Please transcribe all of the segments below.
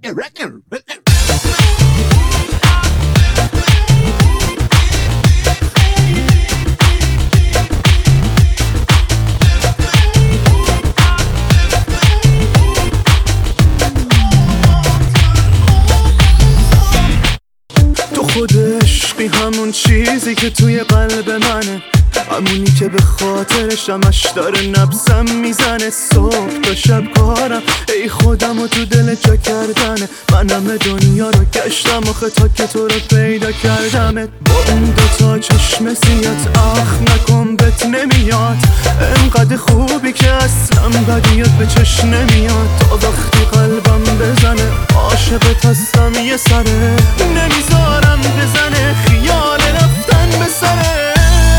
خود عشقی همون چیزی که توی قلب منه، همونی که به خاطرش همش داره نبضم میزنه. صبح تا شب کارم ای خودم و تو دل جا کردنه. من همه دنیا رو گشتم آخه تا که تو رو پیدا کردمت. با اون دوتا چشم سیات آخ نکن بهت نمیاد، انقدر خوبی که اصلا بدیات به چشم نمیاد. تا وقتی قلبم بزنه عاشقت هستم یه سره، نمیذارم بزنه خیال رفتن به سره.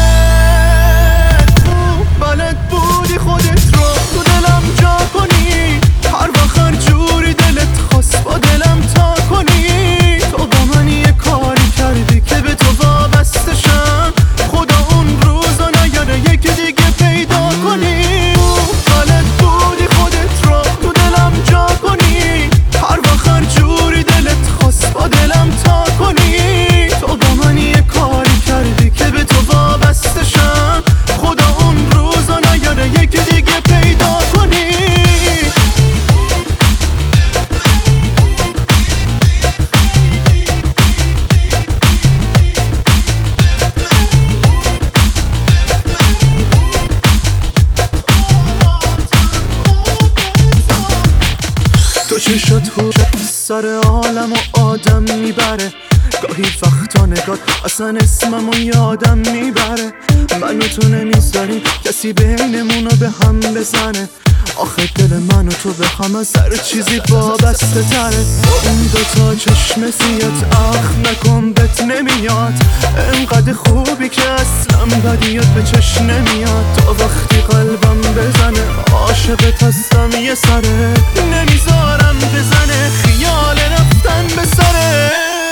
بلد بودی خودت رو تو دلم جا کنی، هر وقت هر جوری دلت خواست با دلم تا کنی. تو با من یه کاری کردی که به تو وابسته شم، خدا اون روزا نیاره یکی دیگه پیدا کنی. بلد بودی خودت رو تو دلم جا کنی، هر وقت هر جوری دلت خواست با دلم تا کنی. تو با من یه کاری کردی که به تو وابسته شم، خدا اون روزا نیاره یکی دیگه پیدا کنی. تو چشات هو سر عالم و آدم میبره، گاهی وقتا نگات اصلا اسممو یادم میبره. من و تو نمیذاریم کسی بینمونو به هم بزنه، آخه دل من و تو به هم از هر چیزی وابسته تره. اون دوتا چشم سیات آخ نکن بهت نمیاد، انقدر خوبی که اصلا بدیات به چشم نمیاد. تا وقتی قلبم بزنه عاشقت هستم یه سره، نمیذارم بزنه خیال رفتن به سره.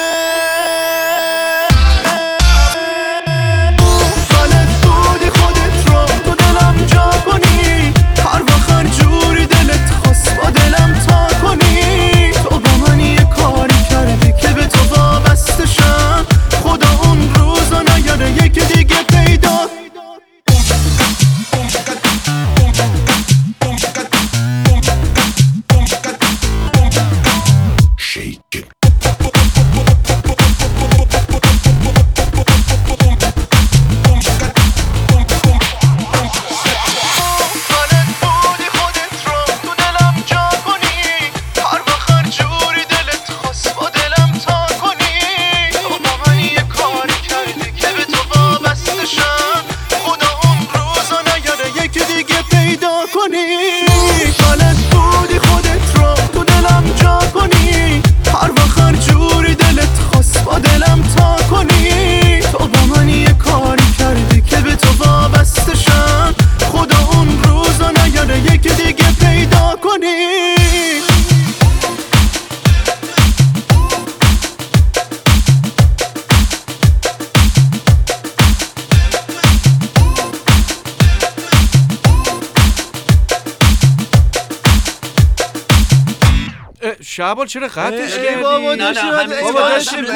شعبان چرا قطعش کردی؟ بابا نه داشتیم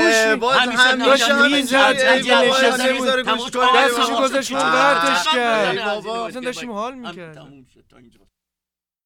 دستشو گذاشت اون قطعش کرد. اصلا داشتیم حال میکرد.